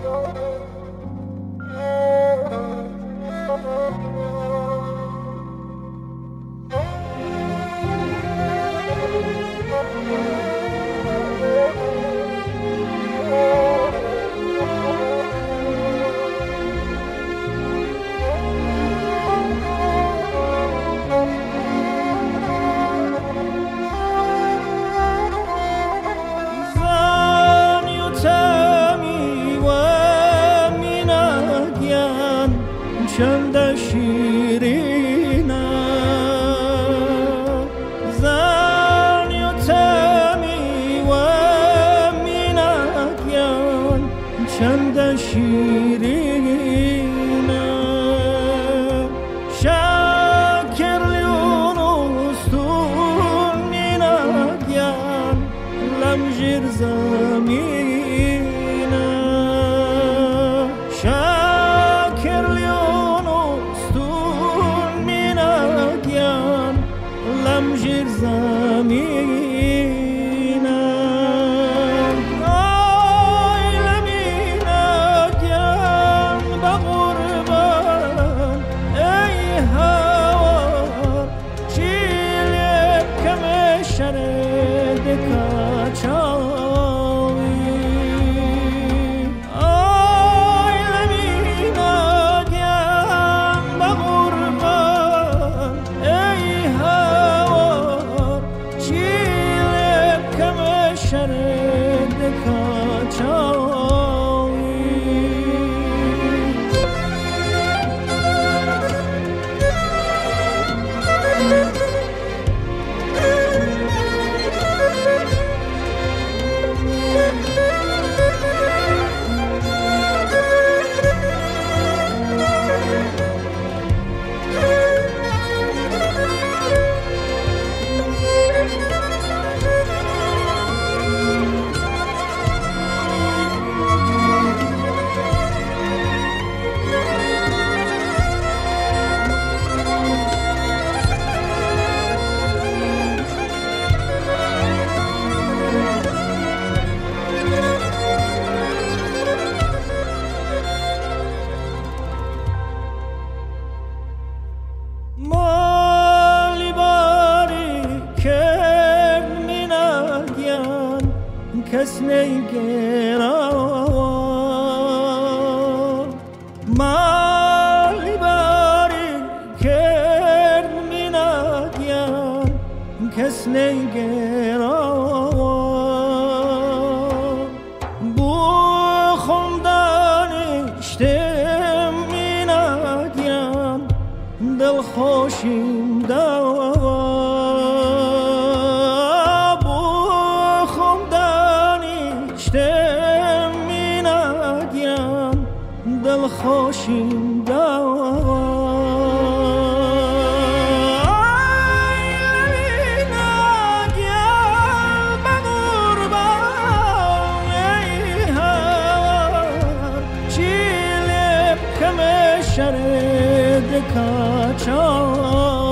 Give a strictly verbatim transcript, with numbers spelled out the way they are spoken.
چند شیرینه زنی و تمی و مینگیان چند شیرینه شکر لیون استون مینگیان لمجیر زمینه شکر لیون لمجیر زمینه آی لمینگیم به غربان ای هوا چیلب کم شرد کچاوی آی لمینگیم به غربان ای شرد کچاوی مالی باری کرد مینگیان کس نیگرا مالی باری کرد مینگیان کس نیگرا بو خوندانشتم مینگیان دل خوشیم دوا بو خوندانشتم مینگیان دل خوشیم دوا شرد کچاوی